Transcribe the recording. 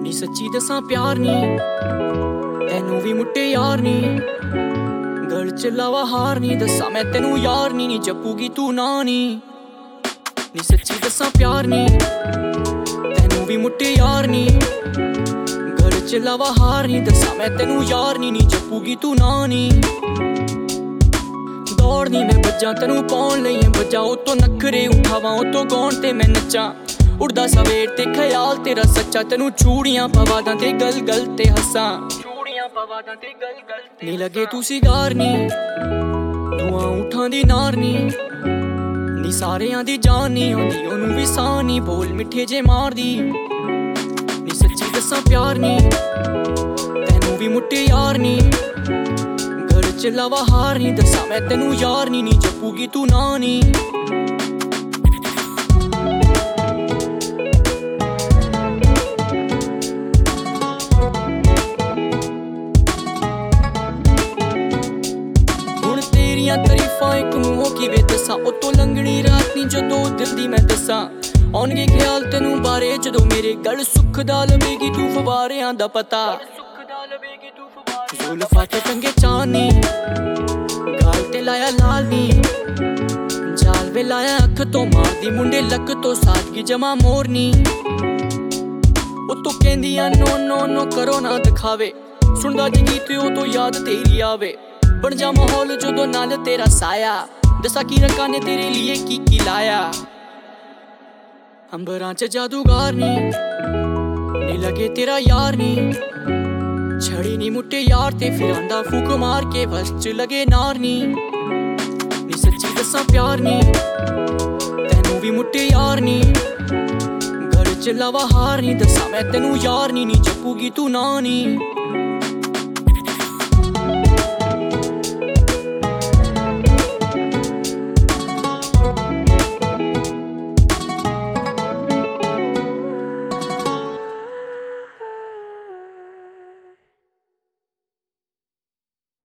ਨੀ ਸੱਚੀ ਦਸਾਂ ਪਿਆਰ ਨੀ ਤੈਨੂੰ ਵੀ ਮੁੱਟੇ ਯਾਰ ਨੀ ਗਲ ਚ ਲਾਵਾ ਹਾਰ ਨੀ ਦੱਸਾਂ ਮੈਂ ਤੈਨੂੰ ਯਾਰ ਨੀ ਜੱਪੂਗੀ ਤੂੰ ਨਾ ਨੀ ਸੱਚੀ ਦਸਾਂ ਪਿਆਰ ਨੀ ਤੈਨੂੰ ਵੀ ਮੁੱਟੇ ਯਾਰ ਨੀ ਗਲ ਚ ਲਾਵਾ ਹਾਰ ਨੀ ਦੱਸਾਂ ਮੈਂ ਤੈਨੂੰ ਯਾਰ ਨੀ ਜੱਪੂਗੀ ਤੂੰ ਨਾ ਨੀ ਦੌੜ ਨੀ ਮੈਂ ਬੱਜਾਂ ਤੈਨੂੰ ਪਾਉਣ ਲਈ ਬੱਜਾਂ ਉਤੋਂ ਨਖਰੇ ਉਠਾਵਾਂ ਉਤੋਂ ਗਾਉਣ ਤੇ ਮੈਂ ਨੱਚਾਂ ਉੜਦਾ ਸਵੇਰ ਤੇ ਖਿਆਲ ਤੇਰਾ ਸੱਚਾ ਤੈਨੂੰ ਚੂੜੀਆਂ ਪਵਾ ਦਾਂ ਤੇ ਗਲ ਗਲ ਤੇ ਹੱਸਾਂ ਨੀ ਲੱਗੇ ਤੂੰ ਸਿਗਾਰ ਨੀ ਧੂਆਂ ਊਠਾਂ ਦੀ ਨਾਰ ਨੀ ਸਾਰਿਆਂ ਦੀ ਜਾਨ ਨੀ ਆਉਂਦੀ ਉਹਨੂੰ ਵੀ ਸਾਹ ਨੀ ਬੋਲ ਮਿੱਠੇ ਜੇ ਮਾਰਦੀ ਨੀ ਸੱਚੀ ਦਸਾਂ ਪਿਆਰ ਨੀ ਤੈਨੂੰ ਵੀ ਮੁੱਟੇ ਯਾਰ ਨੀ ਗਲ ਚ ਲਾਵਾ ਹਾਰ ਨੀ ਦੱਸਾਂ ਮੈਂ ਤੈਨੂੰ ਯਾਰ ਨੀ ਜੱਪੂਗੀ ਤੂੰ ਨਾ ਨੀ ਤਾਰੀਫਾਂ ਇੱਕ ਮੂੰਹੋਂ ਕਿਵੇਂ ਦੱਸਾਂ ਉਤੋਂ ਲੰਘਣੀ ਰਾਤ ਨੀ ਜਦੋਂ ਦਿਲ ਦੀ ਮੈਂ ਦੱਸਾਂ ਆਉਣਗੇ ਖਿਆਲ ਤੈਨੂੰ ਬਾਰੇ ਜਦੋਂ ਮੇਰੇ ਗਲ ਸੁੱਖ ਦਾ ਲਵੇਗੀ ਤੂੰ ਫਵਾਰਿਆਂ ਦਾ ਪਤਾ ਜ਼ੁਲਫਾਂ ਤੇ ਟੰਗੇ ਚਾਨੀ ਗਾਲ ਤੇ ਲਾਇਆ ਲਾਲ ਨੀ ਜਾਲ ਵੇ ਲਾਇਆ ਅੱਖ ਤੋਂ ਮਾਰਦੀ ਮੁੰਡੇ ਲੱਕ ਤੋਂ ਸਾਦਗੀ ਜਮਾ ਮੋਰਨੀ ਉਤੋਂ ਕਹਿੰਦੀਆਂ ਨੋ ਨੋ ਨੋ ਕਰੋ ਨਾ ਦਿਖਾਵੇ ਸੁਣਦਾ ਜੀ ਗੀਤ ਉਹ ਤੋਂ ਯਾਦ ਤੇਰੀ ਆਵੇ ਬਣ ਜਾ ਮਾਹੌਲ ਜਦੋਂ ਨਾਲ ਤੇਰਾ ਸਾਇਆ ਦੱਸਾਂ ਕੀ ਰੱਖਾਂ ਨੇ ਤੇਰੇ ਲਈ ਕੀ ਲਾਇਆ ਅੰਬਰਾਂ ਚ ਜਾਦੂਗਰ ਨੀ ਲੱਗੇ ਤੇਰਾ ਯਾਰ ਨੀ ਛੜੀ ਨੀ ਮੁੱਟੇ ਯਾਰ ਤੇ ਫਿਰ ਆਂਦਾ ਫੂਕ ਮਾਰ ਕੇ ਬਸ ਚ ਲਗੇ ਨਾਰ ਨੀ ਸੱਚੀ ਦਸਾਂ ਪਿਆਰ ਨੀ ਤੈਨੂੰ ਵੀ ਮੁੱਟੇ ਯਾਰ ਨੀ ਗਲ ਚ ਲਾਵਾ ਹਾਰ ਨੀ ਦੱਸਾਂ ਮੈਂ ਤੈਨੂੰ ਯਾਰ ਨੀ ਜੱਪੂਗੀ ਤੂੰ ਨਾ ਨੀ